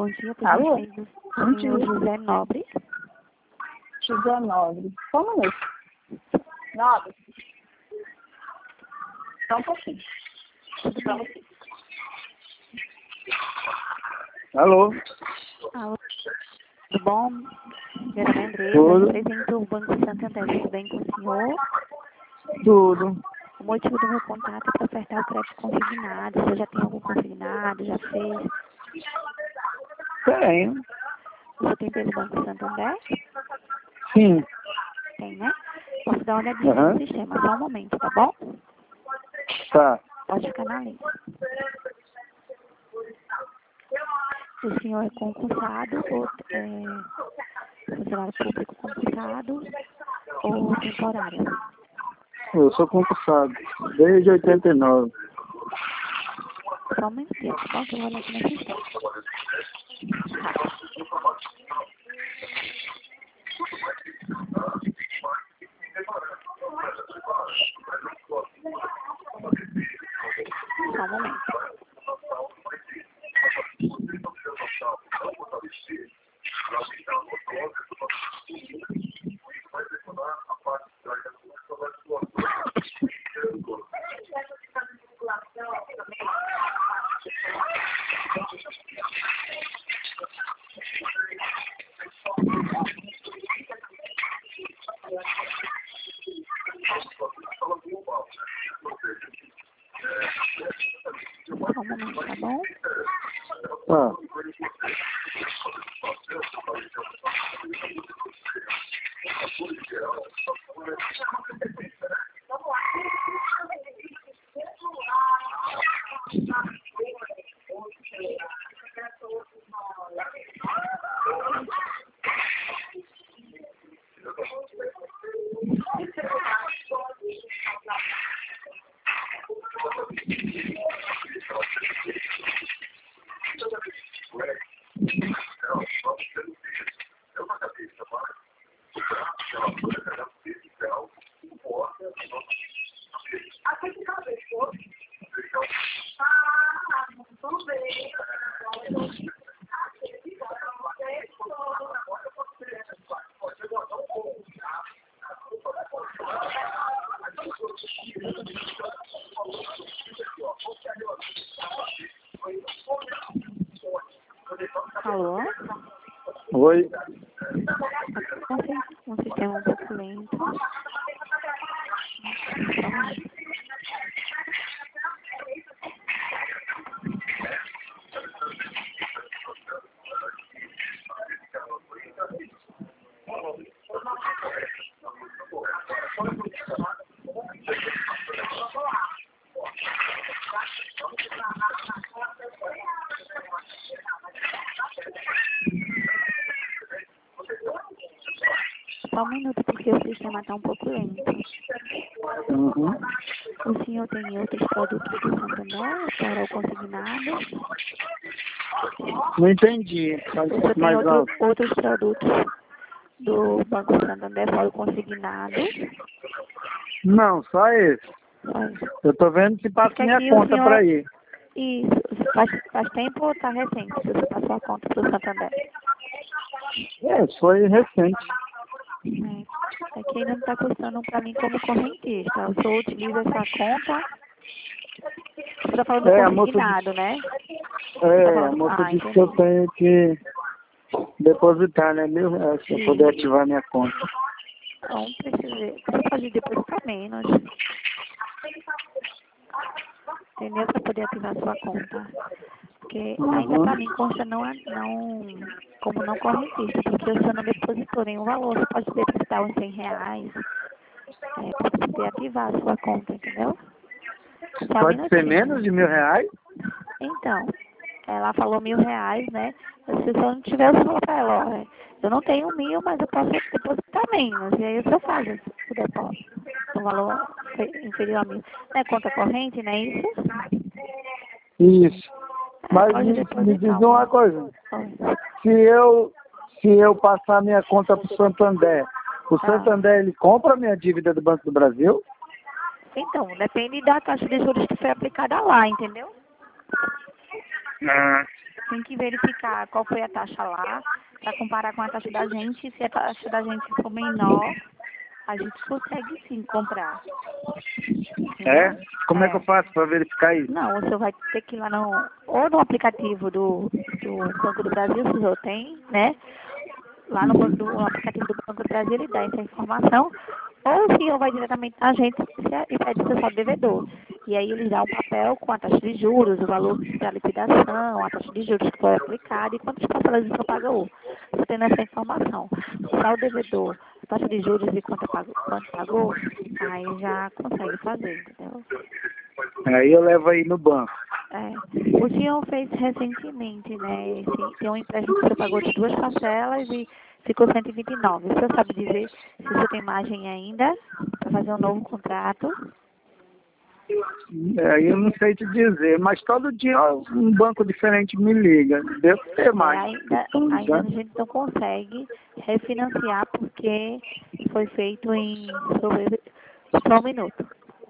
dia, por Alô? gentileza, o senhor José Nobre. José Nobre. Só um minuto. Nobre. Só um pouquinho. Tudo bem? Alô? Alô? Tudo bom? Meu nome é Andressa, Tudo. represento o Banco Santander. Tudo bem com o senhor? Tudo. O motivo do meu contato é para ofertar o crédito consignado. O senhor já tem algum consignado? Já fez? Tenho. O senhor tem pelo Banco Santander? Sim. Tem, né? Posso dar uma olhadinha Aham. no sistema, só um momento, tá bom? Tá. Pode ficar na linha. O senhor é concursado ou funcionário público concursado ou temporário? Eu sou concursado desde 89. Só um minutinho, tá bom? Que eu vou olhar aqui no sistema. Só um momento. Só um momento, tá bom? Tá. Alô? Oi. Um sistema um pouco lento. Só um momento. Só um minuto, porque o sistema está um pouco lento. Uhum. O senhor tem outros produtos do Santander para o consignado? Não entendi. Faz O senhor tem mais alto. outros produtos do Banco Santander para o consignado? Não, só esse. Eu tô vendo se passa Porque minha aqui o conta senhor... pra ir. Isso, faz tempo ou está recente que você passou a conta para o Santander? Foi recente. É que ainda não está custando para mim como correntista. O senhor utiliza essa conta? Você está falando do consignado, né? A moça disse que eu tenho que depositar, né? R$1.000 pra poder ativar minha conta. Então, você pode depositar menos. Entendeu? Para poder ativar sua conta. Porque ainda para mim consta como não correntista, porque o senhor não depositou nenhum valor. Você pode depositar uns R$100 para poder ativar a sua conta, entendeu? Só Pode ser menos de R$1.000? Então, ela falou R$1.000, né? Se o senhor não tiver, eu falo para ela, ó, eu não tenho 1.000, mas eu posso depositar menos. E aí o senhor faz o depósito. O valor inferior a 1.000. Não é conta corrente, não é isso? Isso. Mas Pode me diz uma coisa. Se eu passar minha conta para o Santander, o Santander ele compra a minha dívida do Banco do Brasil? Então, depende da taxa de juros que foi aplicada lá, entendeu? tem que verificar qual foi a taxa lá, para comparar com a taxa da gente. Se a taxa da gente for menor, a gente consegue sim comprar. É? Como é que eu faço para verificar isso? Não, o senhor vai ter que ir lá ou no aplicativo do Banco do Brasil, se o senhor tem, né? Lá no aplicativo do Banco do Brasil ele dá essa informação, ou o senhor vai diretamente na agência e pede seu saldo devedor. E aí eles dão um papel com a taxa de juros, o valor da liquidação, a taxa de juros que foi aplicada e quantas parcelas o senhor pagou. Você tendo essa informação, o saldo devedor, a taxa de juros e quanto pagou, aí já consegue fazer, entendeu? Aí eu levo aí no banco. É. O senhor fez recentemente, né? Tem um empréstimo que o senhor pagou de 2 parcelas e ficou 129. O senhor sabe dizer se o senhor tem margem ainda para fazer um novo contrato? Aí eu não sei te dizer, mas todo dia um banco diferente me liga. Deve ter mais. Ainda a gente não consegue refinanciar porque foi feito em... Só um minuto.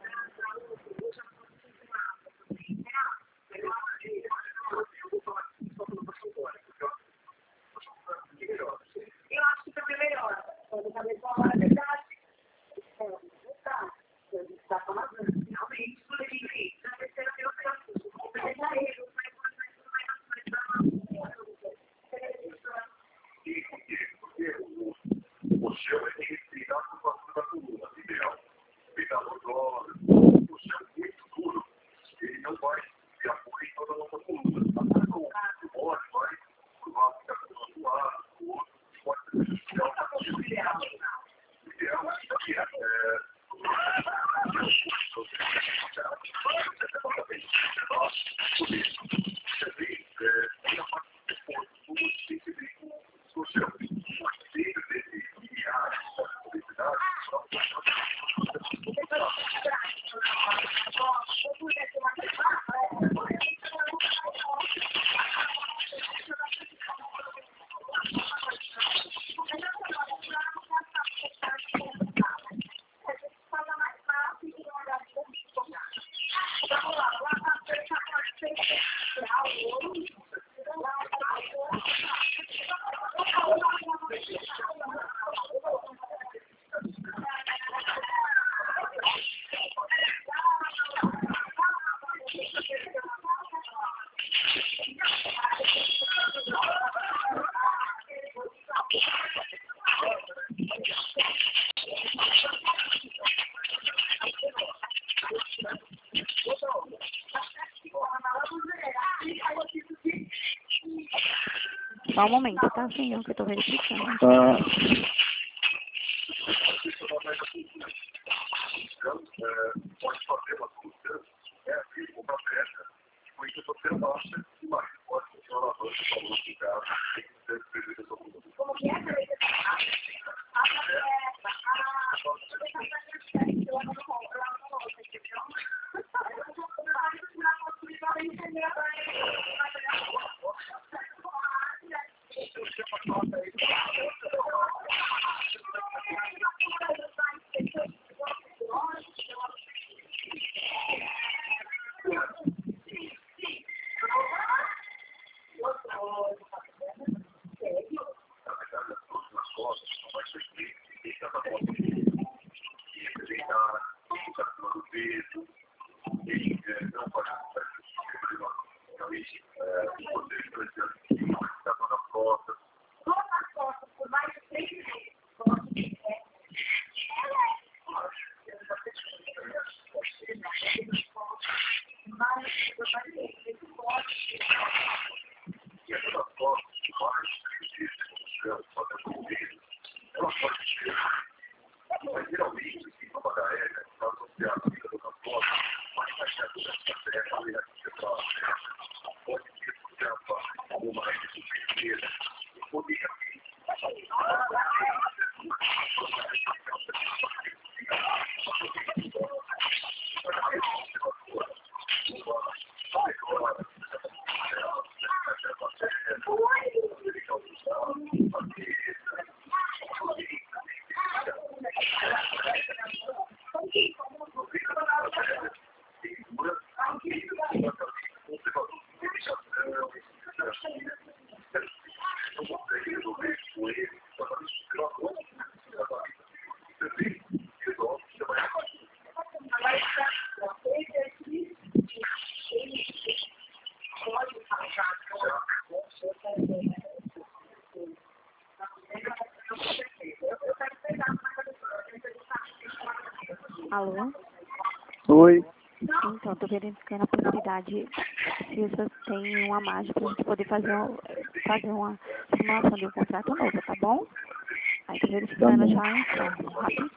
Só um momento, tá, senhor, que eu tô verificando. Ah. Alô? Oi. Então, tô verificando a possibilidade se você tem uma margem pra gente poder fazer uma simulação de um contrato novo, tá bom? Aí tô verificando bom. já então, rapidinho.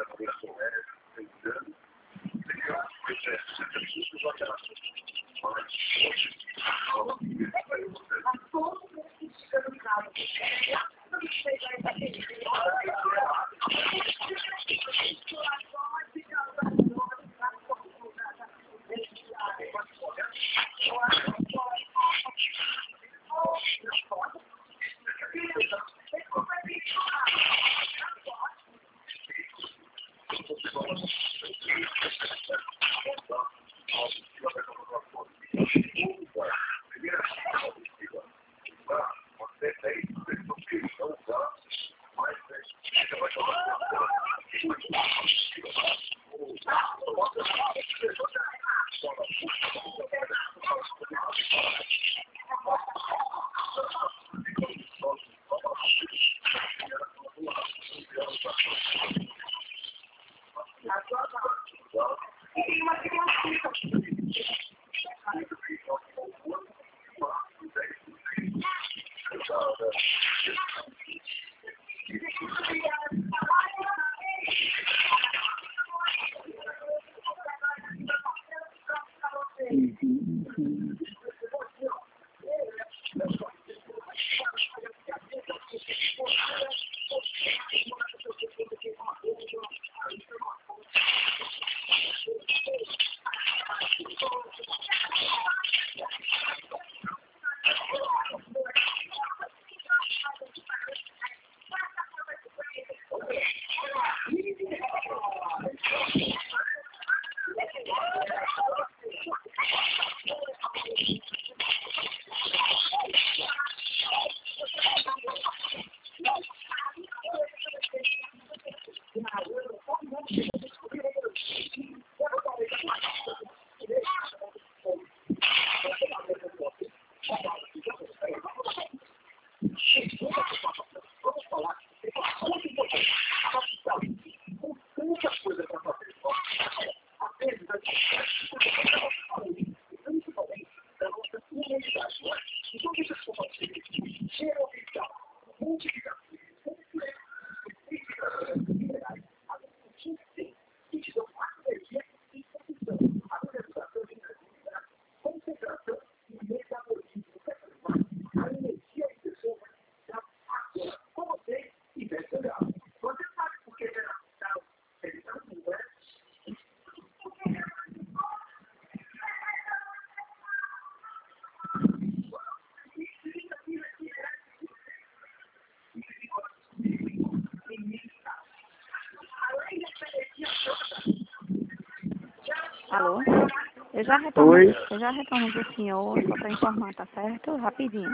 Alô? Eu já retorno do senhor, só para informar, tá certo? Rapidinho.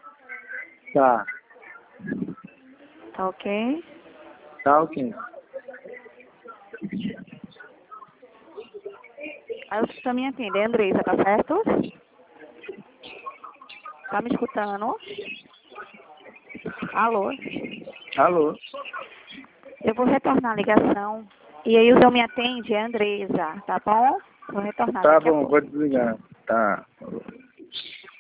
Tá. Tá ok? Tá ok. Aí você também atende, é Andressa, tá certo? Tá me escutando? Alô? Alô? Eu vou retornar a ligação. E aí o senhor me atende, é Andressa, tá bom? Vou retornar Tá daqui a bom, pouco. vou desligar. Tá.